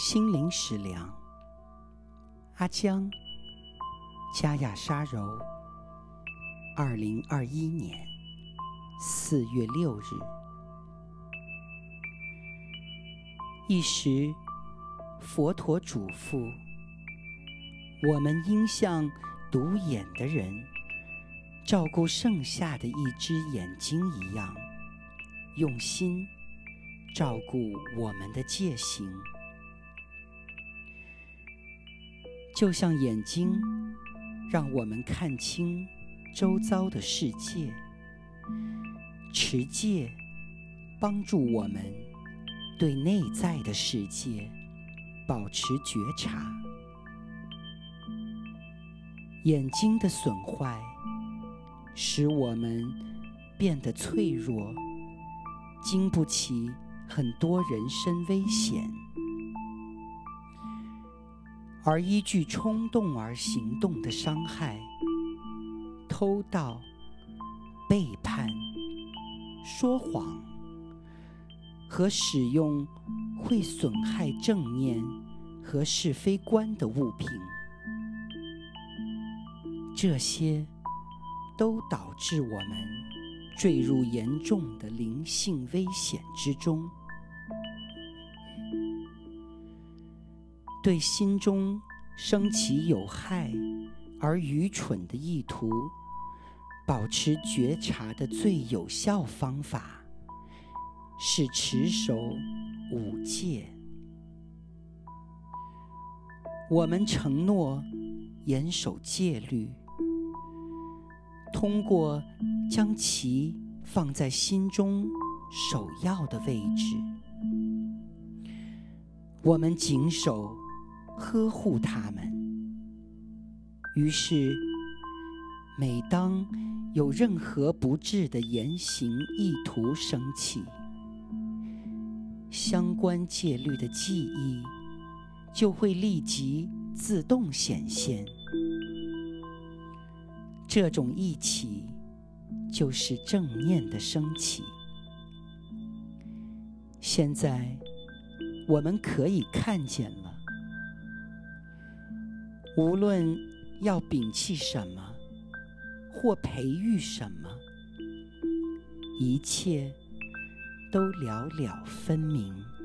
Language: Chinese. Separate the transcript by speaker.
Speaker 1: 心灵食粮，阿江，加亚沙柔，2021年4月6日。一时，佛陀嘱咐我们应像独眼的人照顾剩下的一只眼睛一样，用心照顾我们的戒行。就像眼睛让我们看清周遭的世界，持戒帮助我们对内在的世界保持觉察。眼睛的损坏使我们变得脆弱，经不起很多人身危险，而依据冲动而行动的伤害，偷盗、背叛、说谎和使用会损害正念和是非观的物品，这些都导致我们坠入严重的灵性危险之中。对心中升起有害而愚蠢的意图保持觉察的最有效方法是持守五戒。我们承诺严守戒律，通过将其放在心中首要的位置，我们谨守呵护它们。于是每当有任何不智的言行意图升起，相关戒律的记忆就会立即自动显现。这种忆起就是正念的升起。现在我们可以看见了，无论要摒弃什么或培育什么，一切都了了分明。